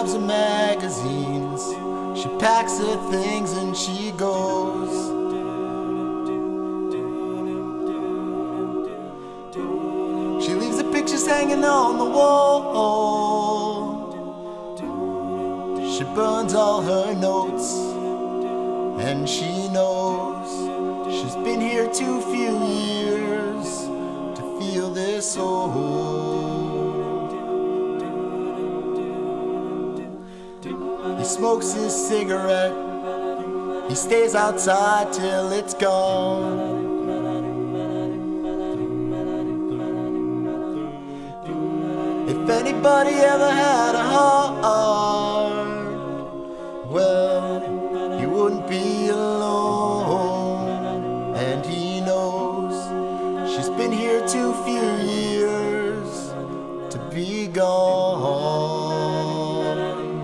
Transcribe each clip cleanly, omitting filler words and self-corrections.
lives in magazines. She packs her things and she goes. She leaves the pictures hanging on the wall. She burns all her notes, and she knows she's been here too few years to feel this old. He smokes his cigarette, he stays outside till it's gone. If anybody ever had a heart, well, he wouldn't be alone. And he knows she's been here too few years to be gone.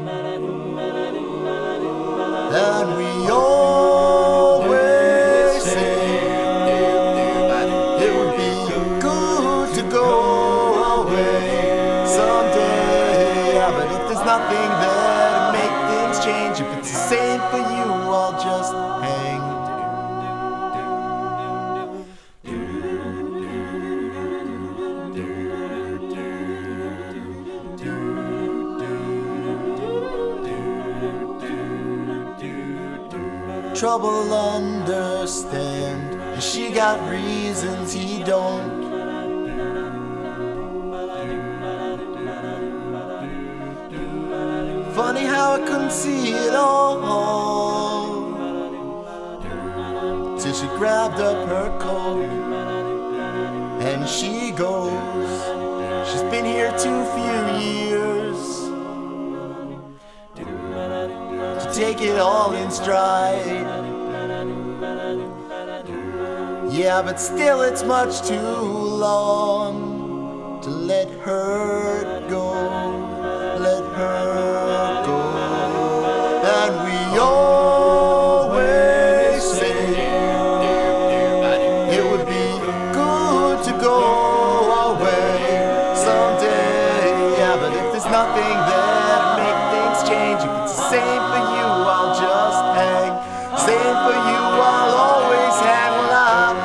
And we always say it would be good to go away someday. But if there's nothing there to make things change, if it's the same for you, I'll just hang. Trouble understand, she got reasons he don't. Funny how I couldn't see it all till she grabbed up her coat and she goes. She's been here too few years to take it all in stride. Yeah, but still it's much too long to let her go. Let her go. And we always say it would be good to go away someday. Yeah, but if there's nothing there to make things change, if it's the same for you, I'll just hang. Same for you, I'll always hang. Well, I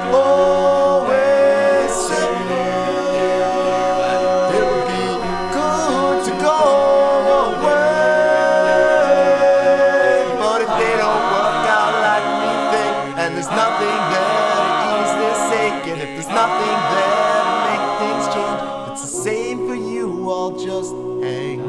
always say it would be good to go away. But if they don't work out like we think, and there's nothing there to ease this ache, and if there's nothing there to make things change, if it's the same for you, I'll just hang.